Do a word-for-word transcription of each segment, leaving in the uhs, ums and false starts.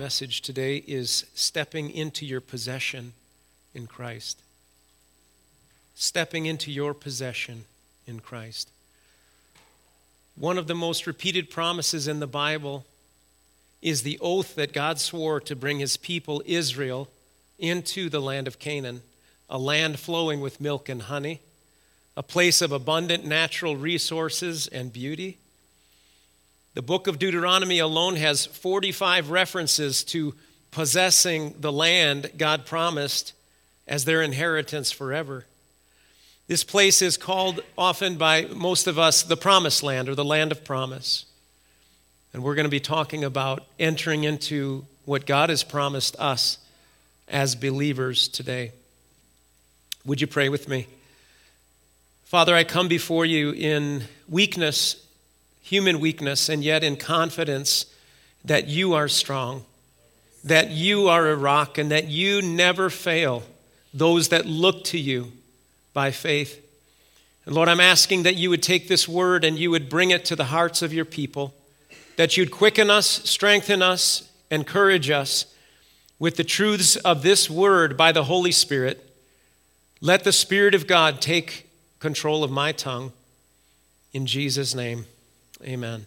message today is stepping into your possession in Christ. Stepping into your possession in Christ. One of the most repeated promises in the Bible is the oath that God swore to bring his people, Israel, into the land of Canaan, a land flowing with milk and honey, a place of abundant natural resources and beauty. The book of Deuteronomy alone has forty-five references to possessing the land God promised as their inheritance forever. This place is called often by most of us the Promised Land or the Land of Promise. And we're going to be talking about entering into what God has promised us as believers today. Would you pray with me? Father, I come before you in weakness, human weakness, and yet in confidence that you are strong, that you are a rock, and that you never fail those that look to you by faith. And Lord, I'm asking that you would take this word and you would bring it to the hearts of your people, that you'd quicken us, strengthen us, encourage us with the truths of this word by the Holy Spirit. Let the Spirit of God take control of my tongue. In Jesus' name. Amen.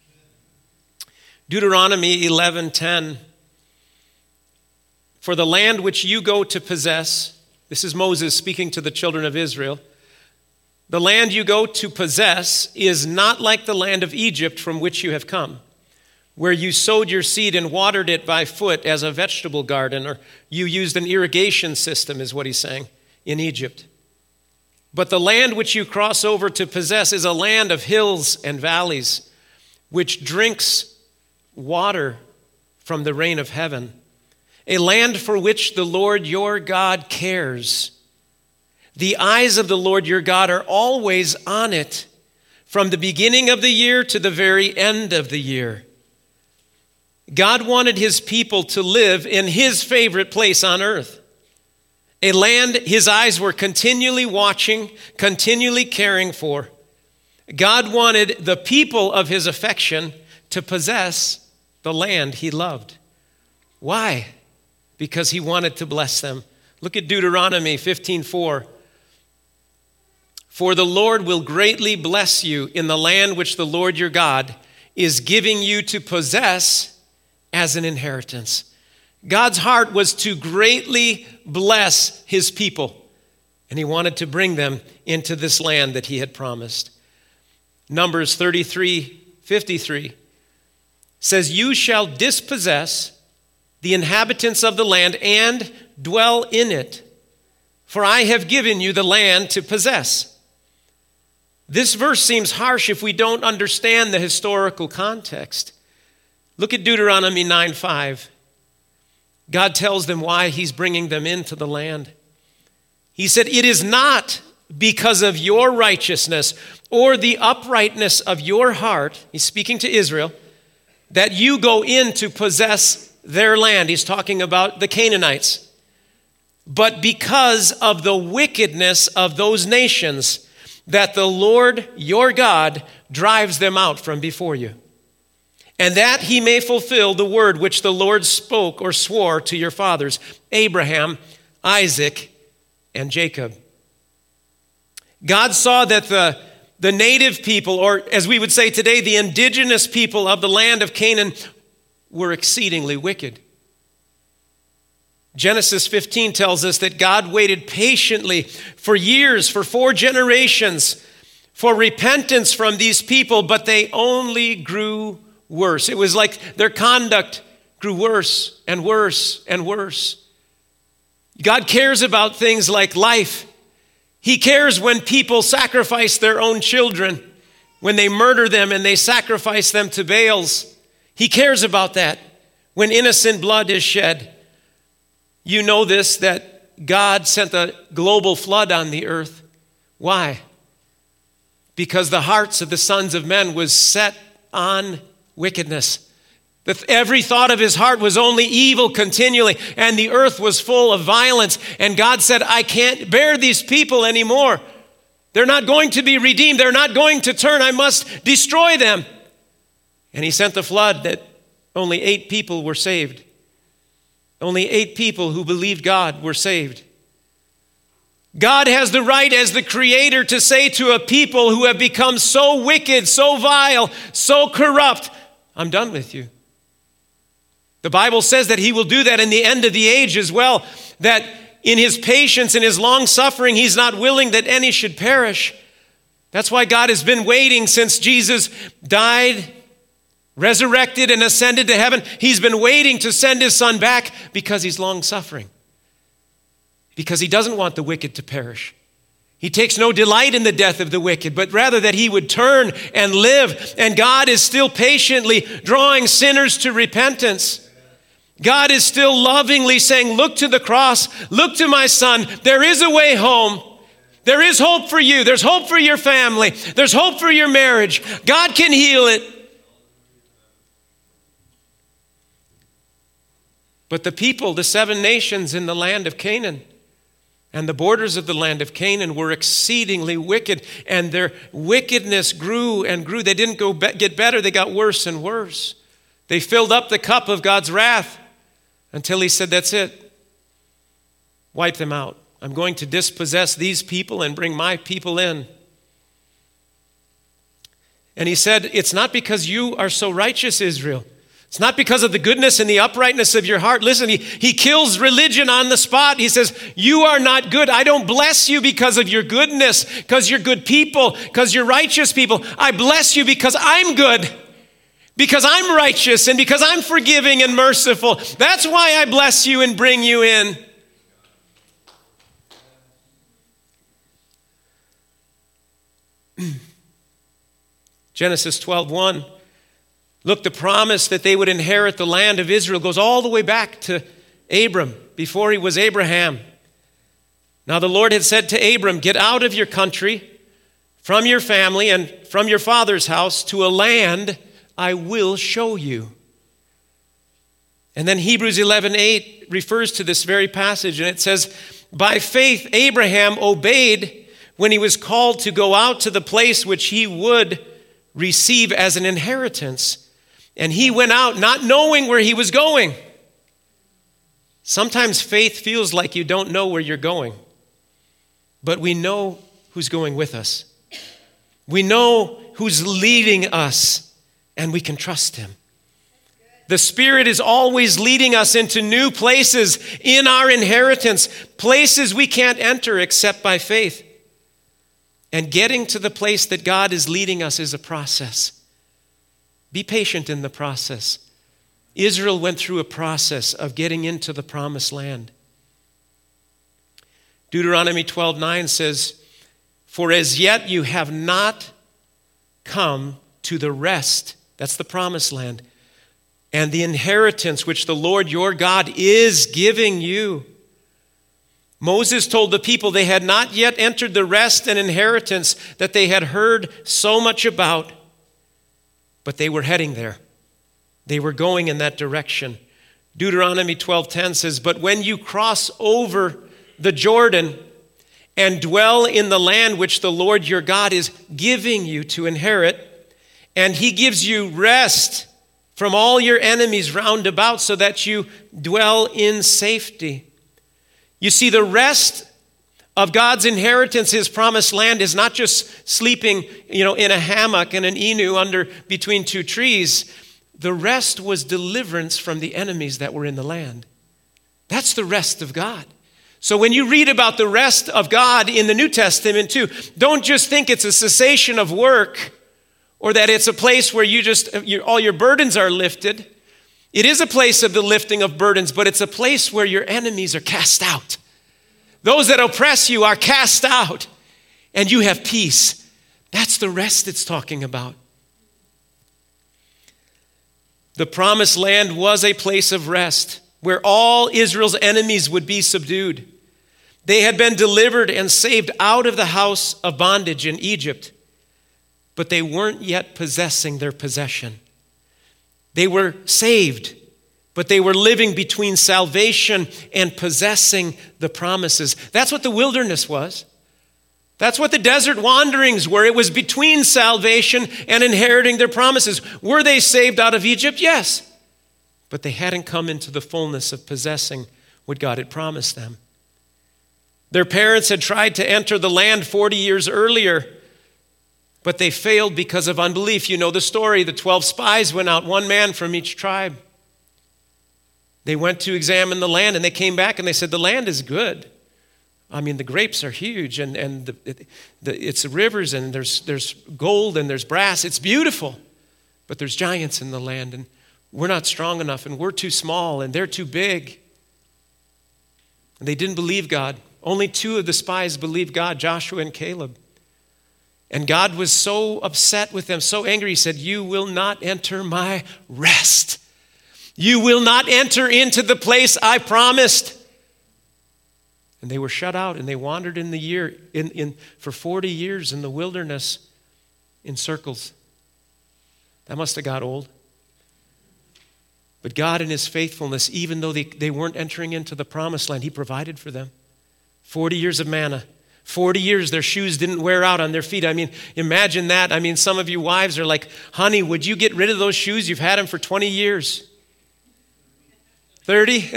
Deuteronomy eleven ten. For the land which you go to possess, this is Moses speaking to the children of Israel, the land you go to possess is not like the land of Egypt from which you have come, where you sowed your seed and watered it by foot as a vegetable garden, or you used an irrigation system, is what he's saying, in Egypt. But the land which you cross over to possess is a land of hills and valleys, which drinks water from the rain of heaven, a land for which the Lord your God cares. The eyes of the Lord your God are always on it, from the beginning of the year to the very end of the year. God wanted his people to live in his favorite place on earth. A land his eyes were continually watching, continually caring for. God wanted the people of his affection to possess the land he loved. Why? Because he wanted to bless them. Look at Deuteronomy fifteen four. For the Lord will greatly bless you in the land which the Lord your God is giving you to possess as an inheritance. God's heart was to greatly bless his people, and he wanted to bring them into this land that he had promised. Numbers thirty-three fifty-three says, you shall dispossess the inhabitants of the land and dwell in it, for I have given you the land to possess. This verse seems harsh if we don't understand the historical context. Look at Deuteronomy nine five. God tells them why he's bringing them into the land. He said, it is not because of your righteousness or the uprightness of your heart, he's speaking to Israel, that you go in to possess their land. He's talking about the Canaanites. But because of the wickedness of those nations, that the Lord your God drives them out from before you. And that he may fulfill the word which the Lord spoke or swore to your fathers, Abraham, Isaac, and Jacob. God saw that the, the native people, or as we would say today, the indigenous people of the land of Canaan were exceedingly wicked. Genesis fifteen tells us that God waited patiently for years, for four generations, for repentance from these people, but they only grew worse. It was like their conduct grew worse and worse and worse. God cares about things like life. He cares when people sacrifice their own children, when they murder them and they sacrifice them to Baals. He cares about that when innocent blood is shed. You know this, that God sent a global flood on the earth. Why? Because the hearts of the sons of men was set on wickedness. Every thought of his heart was only evil continually, and the earth was full of violence. And God said, I can't bear these people anymore. They're not going to be redeemed. They're not going to turn. I must destroy them. And he sent the flood that only eight people were saved. Only eight people who believed God were saved. God has the right as the creator to say to a people who have become so wicked, so vile, so corrupt, I'm done with you. The Bible says that he will do that in the end of the age as well, that in his patience and his long suffering, he's not willing that any should perish. That's why God has been waiting since Jesus died, resurrected, and ascended to heaven. He's been waiting to send his son back because he's long suffering. Because he doesn't want the wicked to perish. He takes no delight in the death of the wicked, but rather that he would turn and live. And God is still patiently drawing sinners to repentance. God is still lovingly saying, look to the cross, look to my son. There is a way home. There is hope for you. There's hope for your family. There's hope for your marriage. God can heal it. But the people, the seven nations in the land of Canaan, and the borders of the land of Canaan were exceedingly wicked, and their wickedness grew and grew. They didn't go be- get better, they got worse and worse. They filled up the cup of God's wrath until he said, that's it. Wipe them out. I'm going to dispossess these people and bring my people in. And he said, it's not because you are so righteous, Israel. It's not because of the goodness and the uprightness of your heart. Listen, he, he kills religion on the spot. He says, you are not good. I don't bless you because of your goodness, because you're good people, because you're righteous people. I bless you because I'm good, because I'm righteous, and because I'm forgiving and merciful. That's why I bless you and bring you in. Genesis twelve one. Look, the promise that they would inherit the land of Israel goes all the way back to Abram, before he was Abraham. Now the Lord had said to Abram, get out of your country, from your family, and from your father's house to a land I will show you. And then Hebrews eleven eight refers to this very passage, and it says, by faith Abraham obeyed when he was called to go out to the place which he would receive as an inheritance. And he went out not knowing where he was going. Sometimes faith feels like you don't know where you're going. But we know who's going with us. We know who's leading us, and we can trust him. The Spirit is always leading us into new places in our inheritance, places we can't enter except by faith. And getting to the place that God is leading us is a process. Be patient in the process. Israel went through a process of getting into the promised land. Deuteronomy twelve nine says, for as yet you have not come to the rest, that's the promised land, and the inheritance which the Lord your God is giving you. Moses told the people they had not yet entered the rest and inheritance that they had heard so much about. But they were heading there. They were going in that direction. Deuteronomy twelve ten says, but when you cross over the Jordan and dwell in the land which the Lord your God is giving you to inherit, and he gives you rest from all your enemies round about so that you dwell in safety. You see, the rest of God's inheritance, his promised land, is not just sleeping, you know, in a hammock and an inu under between two trees. The rest was deliverance from the enemies that were in the land. That's the rest of God. So when you read about the rest of God in the New Testament too, don't just think it's a cessation of work or that it's a place where you just you, all your burdens are lifted. It is a place of the lifting of burdens, but it's a place where your enemies are cast out. Those that oppress you are cast out, and you have peace. That's the rest it's talking about. The promised land was a place of rest where all Israel's enemies would be subdued. They had been delivered and saved out of the house of bondage in Egypt, but they weren't yet possessing their possession. They were saved, but they were living between salvation and possessing the promises. That's what the wilderness was. That's what the desert wanderings were. It was between salvation and inheriting their promises. Were they saved out of Egypt? Yes. but they hadn't come into the fullness of possessing what God had promised them. Their parents had tried to enter the land forty years earlier, but they failed because of unbelief. You know the story. The twelve spies went out, one man from each tribe. They went to examine the land, and they came back and they said, the land is good. I mean, the grapes are huge, and, and the, the, it's rivers, and there's, there's gold, and there's brass. It's beautiful, but there's giants in the land, and we're not strong enough, and we're too small, and they're too big. And they didn't believe God. Only two of the spies believed God, Joshua and Caleb. And God was so upset with them, so angry, he said, you will not enter my rest. You will not enter into the place I promised. And they were shut out, and they wandered in the year in, in for forty years in the wilderness in circles. That must have got old. But God in his faithfulness, even though they, they weren't entering into the promised land, he provided for them. forty years of manna. forty years their shoes didn't wear out on their feet. I mean, imagine that. I mean, some of you wives are like, honey, would you get rid of those shoes? You've had them for twenty years. thirty?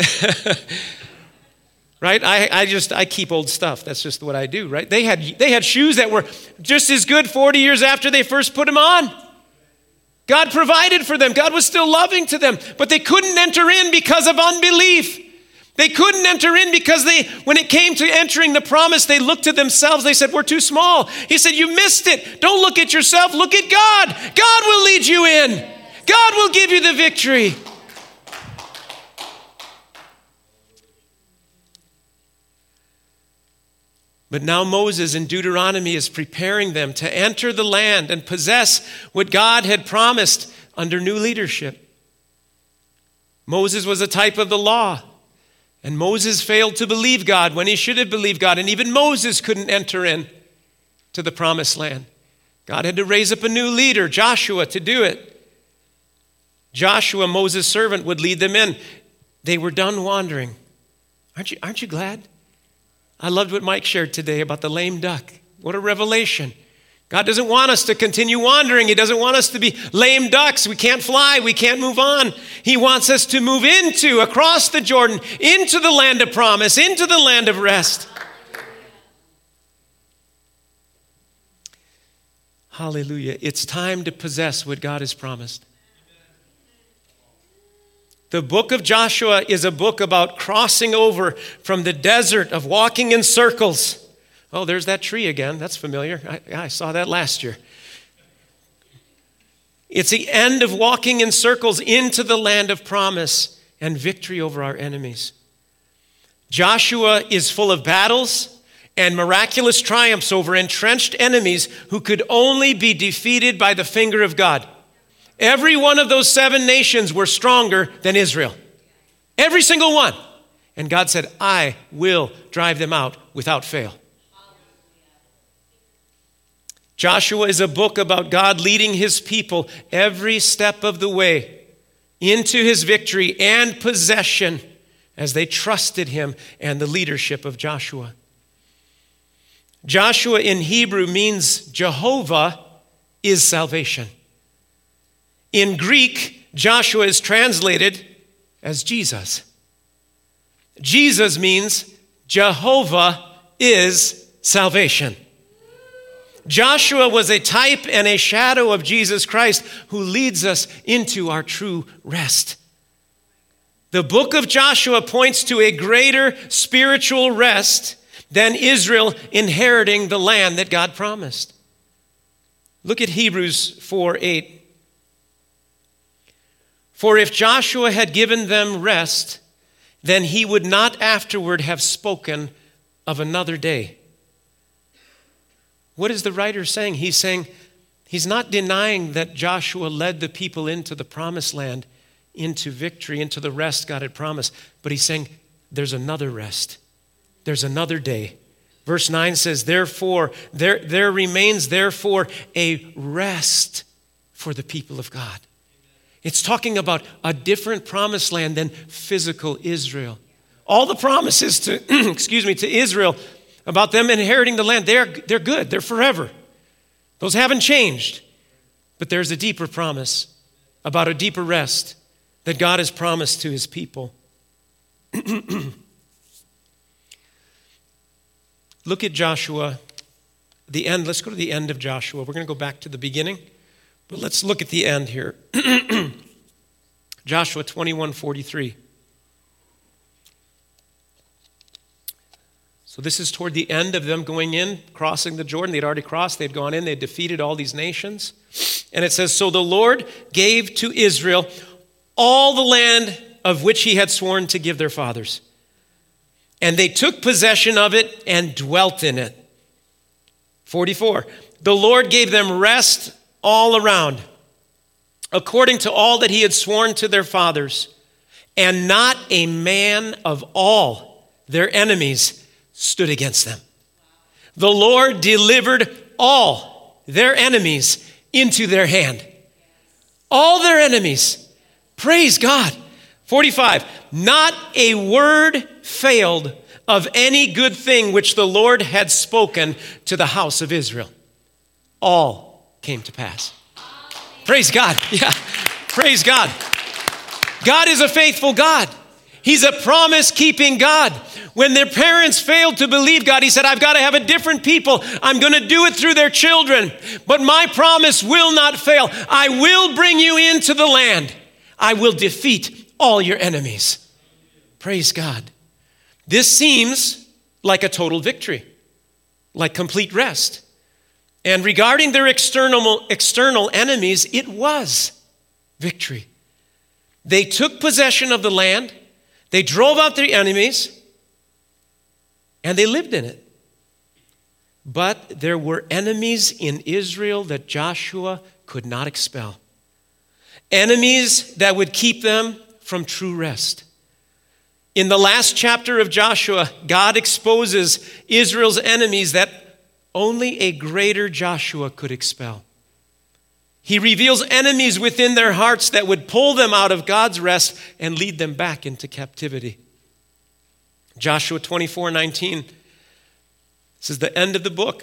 Right? I, I just, I keep old stuff. That's just what I do, right? They had, they had shoes that were just as good forty years after they first put them on. God provided for them. God was still loving to them, but they couldn't enter in because of unbelief. They couldn't enter in because they, when it came to entering the promise, they looked to themselves. They said, we're too small. He said, you missed it. Don't look at yourself. Look at God. God will lead you in. God will give you the victory. But now Moses in Deuteronomy is preparing them to enter the land and possess what God had promised under new leadership. Moses was a type of the law. And Moses failed to believe God when he should have believed God. And even Moses couldn't enter in to the promised land. God had to raise up a new leader, Joshua, to do it. Joshua, Moses' servant, would lead them in. They were done wandering. Aren't you, aren't you glad? I loved what Mike shared today about the lame duck. What a revelation. God doesn't want us to continue wandering. He doesn't want us to be lame ducks. We can't fly. We can't move on. He wants us to move into, across the Jordan, into the land of promise, into the land of rest. Hallelujah. It's time to possess what God has promised. The book of Joshua is a book about crossing over from the desert of walking in circles. Oh, there's that tree again. That's familiar. I, I saw that last year. It's the end of walking in circles into the land of promise and victory over our enemies. Joshua is full of battles and miraculous triumphs over entrenched enemies who could only be defeated by the finger of God. Every one of those seven nations were stronger than Israel. Every single one. And God said, I will drive them out without fail. Joshua is a book about God leading his people every step of the way into his victory and possession as they trusted him and the leadership of Joshua. Joshua in Hebrew means Jehovah is salvation. In Greek, Joshua is translated as Jesus. Jesus means Jehovah is salvation. Joshua was a type and a shadow of Jesus Christ who leads us into our true rest. The book of Joshua points to a greater spiritual rest than Israel inheriting the land that God promised. Look at Hebrews four eight. For if Joshua had given them rest, then he would not afterward have spoken of another day. What is the writer saying? He's saying, he's not denying that Joshua led the people into the promised land, into victory, into the rest God had promised. But he's saying, there's another rest. There's another day. Verse nine says, therefore, there, there remains therefore a rest for the people of God. It's talking about a different promised land than physical Israel. All the promises to, excuse me, to Israel about them inheriting the land, they're, they're good. They're forever. Those haven't changed. But there's a deeper promise about a deeper rest that God has promised to his people. Look at Joshua, the end. Let's go to the end of Joshua. We're going to go back to the beginning, but let's look at the end here. Joshua twenty-one forty-three. So this is toward the end of them going in, crossing the Jordan. They'd already crossed. They'd gone in. They'd defeated all these nations. And it says, so the Lord gave to Israel all the land of which he had sworn to give their fathers. And they took possession of it and dwelt in it. forty-four. The Lord gave them rest all around, according to all that he had sworn to their fathers. And not a man of all their enemies stood against them. The Lord delivered all their enemies into their hand. All their enemies. Praise God. forty-five. Not a word failed of any good thing which the Lord had spoken to the house of Israel. All came to pass. Praise God. Yeah. Praise God. God is a faithful God. He's a promise-keeping God. When their parents failed to believe God, he said, I've got to have a different people. I'm going to do it through their children. But my promise will not fail. I will bring you into the land. I will defeat all your enemies. Praise God. This seems like a total victory, like complete rest. And regarding their external, external enemies, it was victory. They took possession of the land. They drove out their enemies. And they lived in it. But there were enemies in Israel that Joshua could not expel. Enemies that would keep them from true rest. In the last chapter of Joshua, God exposes Israel's enemies that only a greater Joshua could expel. He reveals enemies within their hearts that would pull them out of God's rest and lead them back into captivity. Joshua twenty-four nineteen. This is the end of the book.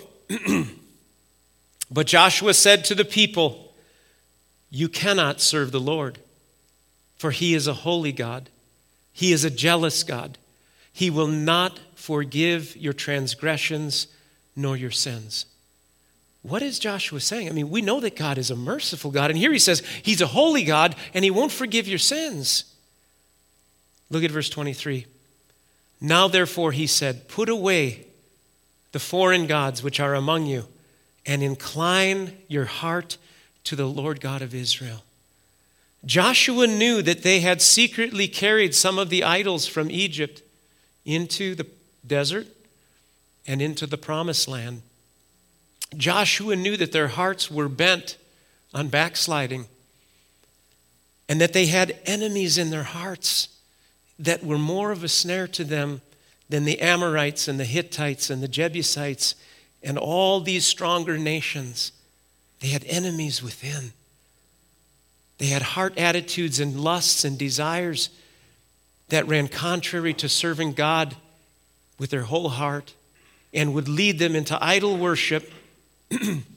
But Joshua said to the people, you cannot serve the Lord, for he is a holy God. He is a jealous God. He will not forgive your transgressions nor your sins. What is Joshua saying? I mean, we know that God is a merciful God. And here he says he's a holy God and he won't forgive your sins. Look at verse twenty-three. Now, therefore, he said, put away the foreign gods which are among you and incline your heart to the Lord God of Israel. Joshua knew that they had secretly carried some of the idols from Egypt into the desert and into the promised land. Joshua knew that their hearts were bent on backsliding and that they had enemies in their hearts that were more of a snare to them than the Amorites and the Hittites and the Jebusites and all these stronger nations. They had enemies within. They had heart attitudes and lusts and desires that ran contrary to serving God with their whole heart and would lead them into idol worship and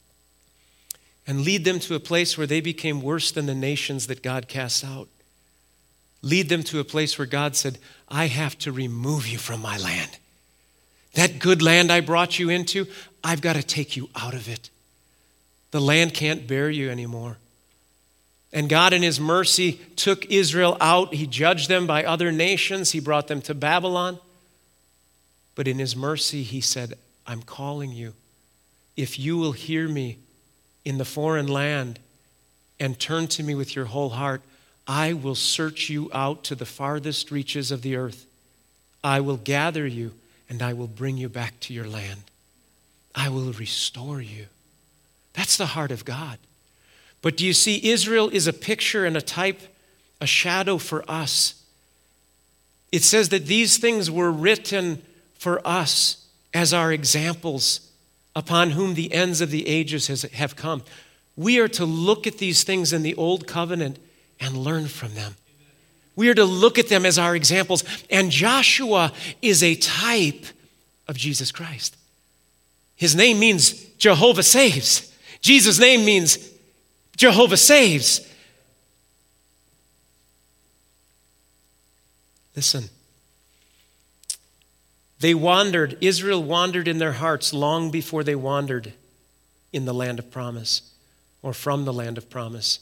lead them to a place where they became worse than the nations that God cast out. Lead them to a place where God said, I have to remove you from my land. That good land I brought you into, I've got to take you out of it. The land can't bear you anymore. And God in his mercy took Israel out. He judged them by other nations. He brought them to Babylon. But in his mercy, he said, I'm calling you. If you will hear me in the foreign land and turn to me with your whole heart, I will search you out to the farthest reaches of the earth. I will gather you and I will bring you back to your land. I will restore you. That's the heart of God. But do you see, Israel is a picture and a type, a shadow for us. It says that these things were written for us as our examples upon whom the ends of the ages has, have come. We are to look at these things in the old covenant and learn from them. We are to look at them as our examples. And Joshua is a type of Jesus Christ. His name means Jehovah saves. Jesus' name means Jehovah saves. Listen. They wandered, Israel wandered in their hearts long before they wandered in the land of promise or from the land of promise.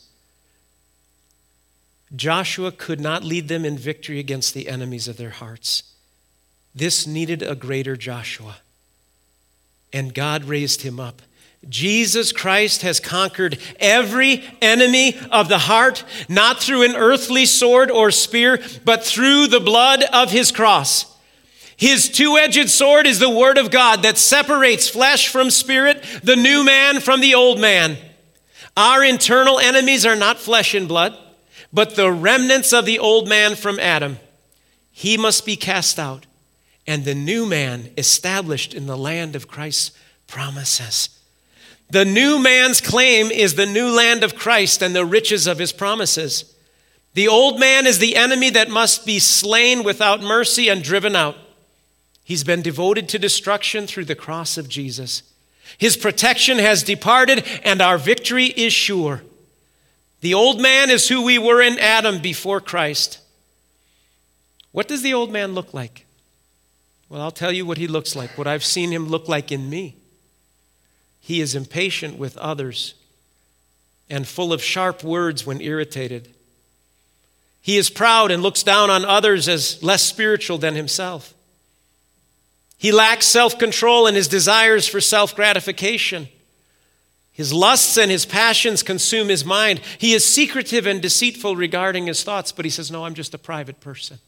Joshua could not lead them in victory against the enemies of their hearts. This needed a greater Joshua, and God raised him up. Jesus Christ has conquered every enemy of the heart, not through an earthly sword or spear, but through the blood of his cross. His two-edged sword is the word of God that separates flesh from spirit, the new man from the old man. Our internal enemies are not flesh and blood, but the remnants of the old man from Adam. He must be cast out, and the new man established in the land of Christ's promises. The new man's claim is the new land of Christ and the riches of his promises. The old man is the enemy that must be slain without mercy and driven out. He's been devoted to destruction through the cross of Jesus. His protection has departed, and our victory is sure. The old man is who we were in Adam before Christ. What does the old man look like? Well, I'll tell you what he looks like, what I've seen him look like in me. He is impatient with others and full of sharp words when irritated. He is proud and looks down on others as less spiritual than himself. He lacks self-control and his desires for self-gratification. His lusts and his passions consume his mind. He is secretive and deceitful regarding his thoughts, but he says, no, I'm just a private person.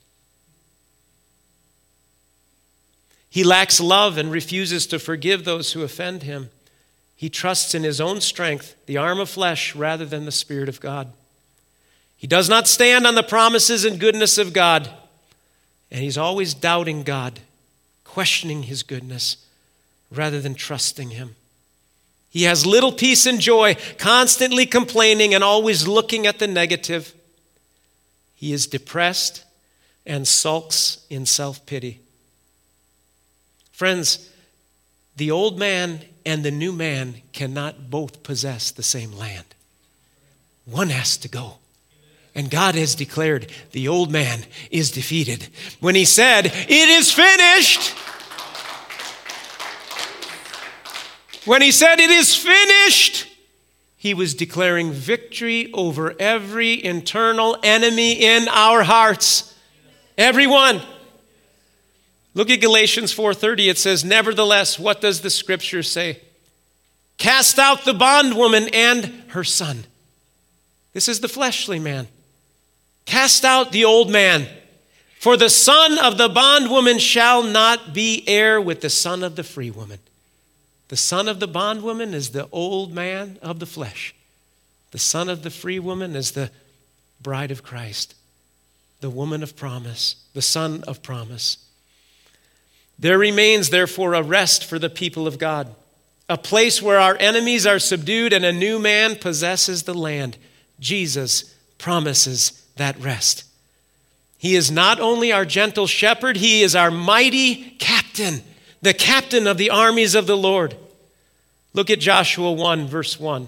He lacks love and refuses to forgive those who offend him. He trusts in his own strength, the arm of flesh, rather than the Spirit of God. He does not stand on the promises and goodness of God, and he's always doubting God, questioning his goodness rather than trusting him. He has little peace and joy, constantly complaining and always looking at the negative. He is depressed and sulks in self-pity. Friends, the old man and the new man cannot both possess the same land. One has to go. And God has declared the old man is defeated. When he said, "It is finished," when he said, "It is finished," he was declaring victory over every internal enemy in our hearts. Everyone. Look at Galatians four thirty. It says, "Nevertheless, what does the scripture say? Cast out the bondwoman and her son." This is the fleshly man. Cast out the old man. For the son of the bondwoman shall not be heir with the son of the free woman. The son of the bondwoman is the old man of the flesh. The son of the free woman is the bride of Christ, the woman of promise, the son of promise. There remains, therefore, a rest for the people of God, a place where our enemies are subdued and a new man possesses the land. Jesus promises that rest. He is not only our gentle shepherd, he is our mighty captain, the captain of the armies of the Lord. Look at Joshua one, verse one.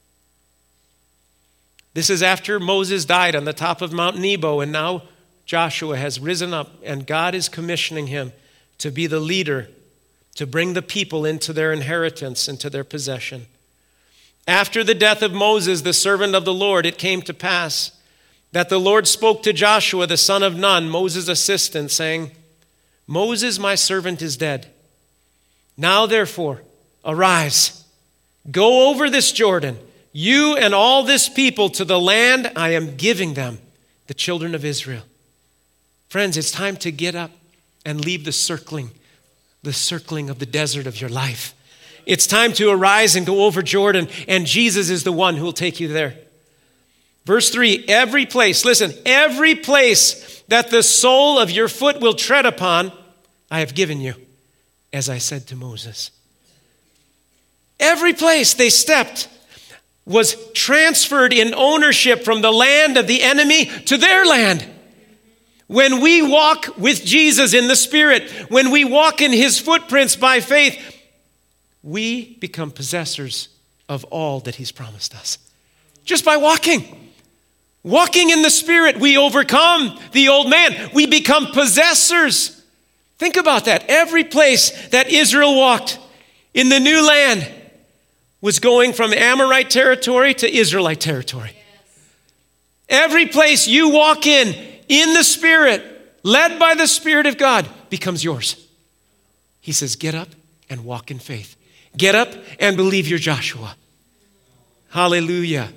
This is after Moses died on the top of Mount Nebo, and now Joshua has risen up, and God is commissioning him to be the leader, to bring the people into their inheritance, into their possession. After the death of Moses, the servant of the Lord, it came to pass that the Lord spoke to Joshua, the son of Nun, Moses' assistant, saying, "Moses, my servant, is dead. Now, therefore, arise, go over this Jordan, you and all this people, to the land I am giving them, the children of Israel." Friends, it's time to get up and leave the circling, the circling of the desert of your life. It's time to arise and go over Jordan, and Jesus is the one who will take you there. Verse three, every place, listen, every place that the sole of your foot will tread upon, I have given you, as I said to Moses. Every place they stepped was transferred in ownership from the land of the enemy to their land. When we walk with Jesus in the Spirit, when we walk in his footprints by faith, we become possessors of all that he's promised us. Just by walking. Walking in the Spirit, we overcome the old man. We become possessors. Think about that. Every place that Israel walked in the new land was going from Amorite territory to Israelite territory. Every place you walk in, in the Spirit, led by the Spirit of God, becomes yours. He says, get up and walk in faith. Get up and believe you're Joshua. Hallelujah.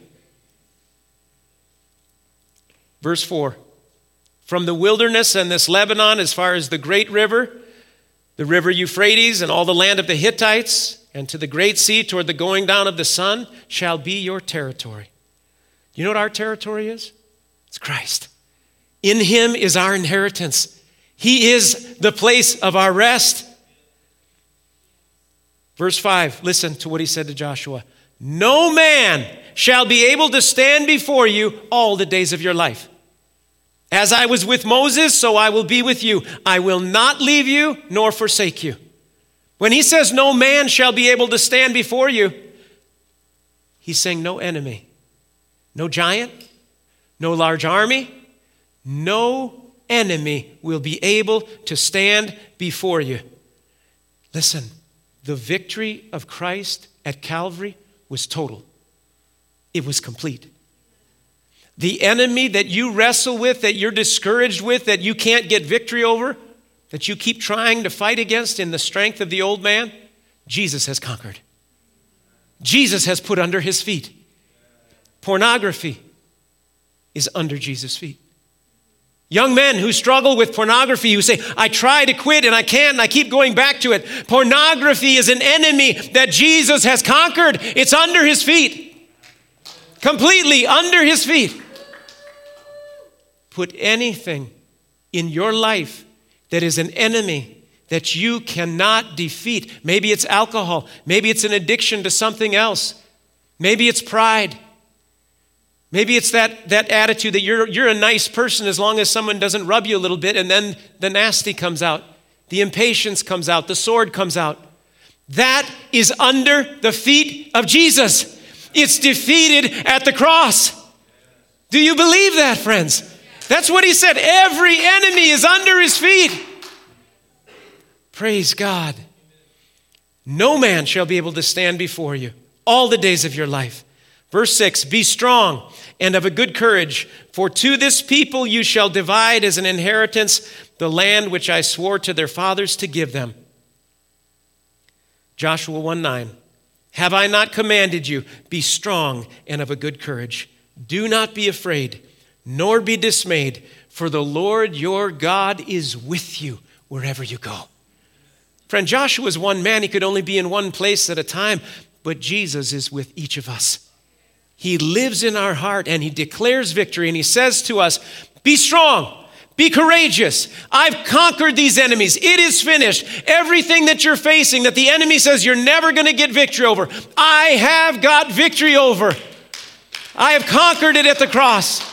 Verse four. From the wilderness and this Lebanon, as far as the great river, the river Euphrates, and all the land of the Hittites, and to the great sea toward the going down of the sun, shall be your territory. You know what our territory is? It's Christ. In him is our inheritance. He is the place of our rest. Verse five, listen to what he said to Joshua. No man shall be able to stand before you all the days of your life. As I was with Moses, so I will be with you. I will not leave you nor forsake you. When he says no man shall be able to stand before you, he's saying no enemy, no giant, no large army, no enemy will be able to stand before you. Listen, the victory of Christ at Calvary was total. It was complete. The enemy that you wrestle with, that you're discouraged with, that you can't get victory over, that you keep trying to fight against in the strength of the old man, Jesus has conquered. Jesus has put under his feet. Pornography is under Jesus' feet. Young men who struggle with pornography, who say, I try to quit and I can't and I keep going back to it. Pornography is an enemy that Jesus has conquered. It's under his feet. Completely under his feet. Put anything in your life that is an enemy that you cannot defeat. Maybe it's alcohol. Maybe it's an addiction to something else. Maybe it's pride. Maybe it's that, that attitude that you're, you're a nice person as long as someone doesn't rub you a little bit, and then the nasty comes out. The impatience comes out. The sword comes out. That is under the feet of Jesus. It's defeated at the cross. Do you believe that, friends? That's what he said. Every enemy is under his feet. Praise God. No man shall be able to stand before you all the days of your life. Verse six, be strong and of a good courage, for to this people you shall divide as an inheritance the land which I swore to their fathers to give them. Joshua one nine, have I not commanded you, be strong and of a good courage. Do not be afraid, nor be dismayed, for the Lord your God is with you wherever you go. Friend, Joshua was one man. He could only be in one place at a time, but Jesus is with each of us. He lives in our heart and he declares victory and he says to us, be strong, be courageous. I've conquered these enemies. It is finished. Everything that you're facing that the enemy says you're never going to get victory over, I have got victory over. I have conquered it at the cross.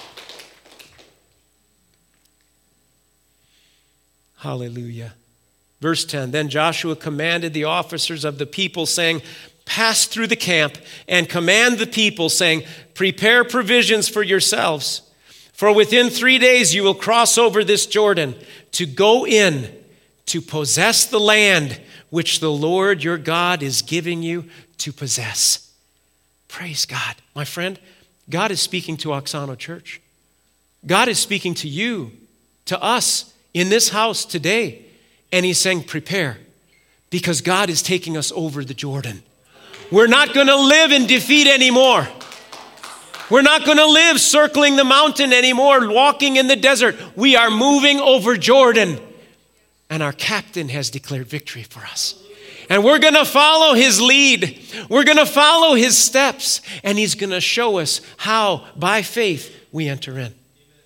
Hallelujah. Verse ten, then Joshua commanded the officers of the people, saying, pass through the camp and command the people, saying, prepare provisions for yourselves. For within three days you will cross over this Jordan to go in to possess the land which the Lord your God is giving you to possess. Praise God. My friend, God is speaking to Oxano Church. God is speaking to you, to us in this house today. And he's saying, prepare, because God is taking us over the Jordan. We're not going to live in defeat anymore. We're not going to live circling the mountain anymore, walking in the desert. We are moving over Jordan. And our captain has declared victory for us. And we're going to follow his lead. We're going to follow his steps. And he's going to show us how, by faith, we enter in.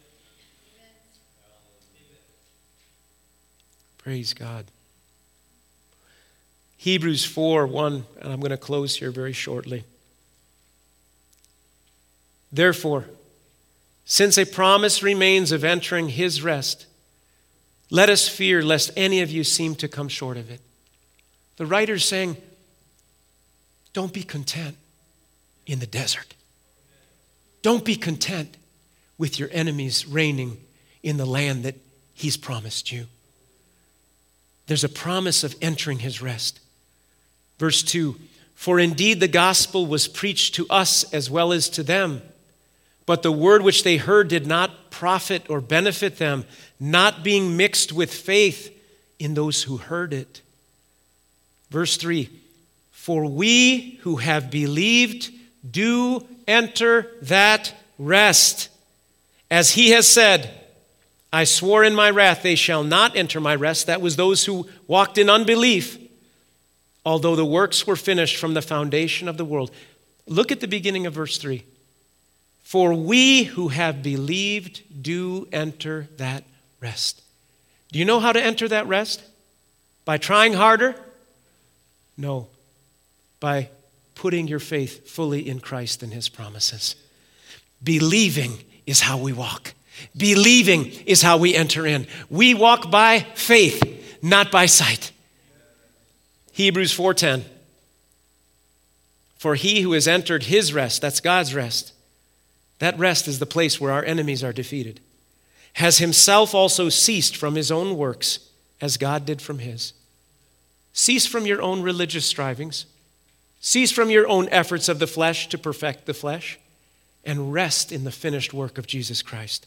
Praise God. Hebrews four one, and I'm going to close here very shortly. Therefore, since a promise remains of entering his rest, let us fear lest any of you seem to come short of it. The writer's saying, don't be content in the desert. Don't be content with your enemies reigning in the land that he's promised you. There's a promise of entering his rest. Verse two, for indeed the gospel was preached to us as well as to them, but the word which they heard did not profit or benefit them, not being mixed with faith in those who heard it. Verse three, for we who have believed do enter that rest. As he has said, I swore in my wrath, they shall not enter my rest. That was those who walked in unbelief, although the works were finished from the foundation of the world. Look at the beginning of verse three. For we who have believed do enter that rest. Do you know how to enter that rest? By trying harder? No. By putting your faith fully in Christ and his promises. Believing is how we walk. Believing is how we enter in. We walk by faith, not by sight. Hebrews four ten. For he who has entered his rest, that's God's rest, that rest is the place where our enemies are defeated, has himself also ceased from his own works, as God did from his. Cease from your own religious strivings. Cease from your own efforts of the flesh to perfect the flesh, and rest in the finished work of Jesus Christ.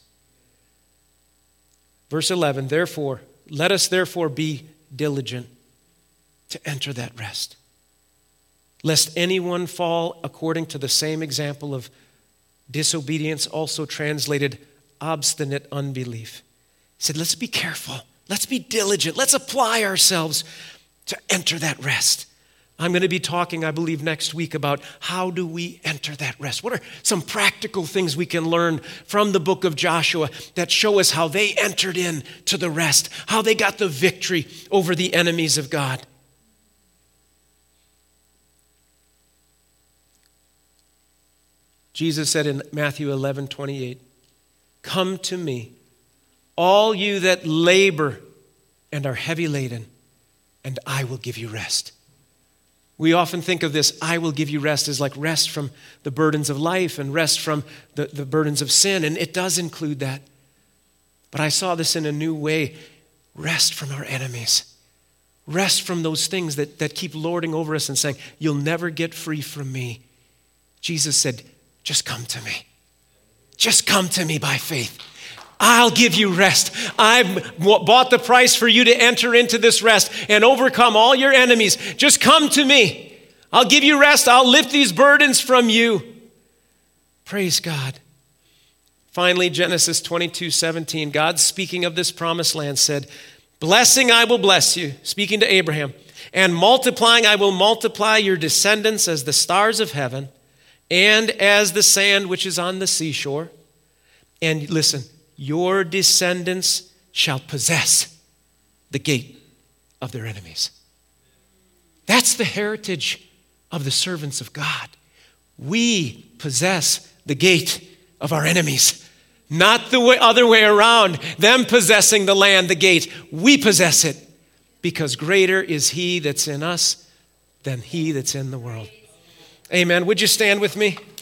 Verse eleven, therefore, let us therefore be diligent to enter that rest, lest anyone fall according to the same example of disobedience, also translated obstinate unbelief. He said, let's be careful. Let's be diligent. Let's apply ourselves to enter that rest. I'm going to be talking, I believe, next week about how do we enter that rest. What are some practical things we can learn from the book of Joshua that show us how they entered in to the rest, how they got the victory over the enemies of God. Jesus said in Matthew eleven twenty-eight, come to me, all you that labor and are heavy laden, and I will give you rest. We often think of this, I will give you rest, as like rest from the burdens of life and rest from the, the burdens of sin, and it does include that. But I saw this in a new way, rest from our enemies. Rest from those things that, that keep lording over us and saying, you'll never get free from me. Jesus said, just come to me. Just come to me by faith. I'll give you rest. I've bought the price for you to enter into this rest and overcome all your enemies. Just come to me. I'll give you rest. I'll lift these burdens from you. Praise God. Finally, Genesis twenty-two seventeen, God speaking of this promised land said, blessing I will bless you, speaking to Abraham, and multiplying I will multiply your descendants as the stars of heaven and as the sand which is on the seashore. And listen, your descendants shall possess the gate of their enemies. That's the heritage of the servants of God. We possess the gate of our enemies, not the way, other way around, them possessing the land, the gate. We possess it because greater is he that's in us than he that's in the world. Amen. Would you stand with me?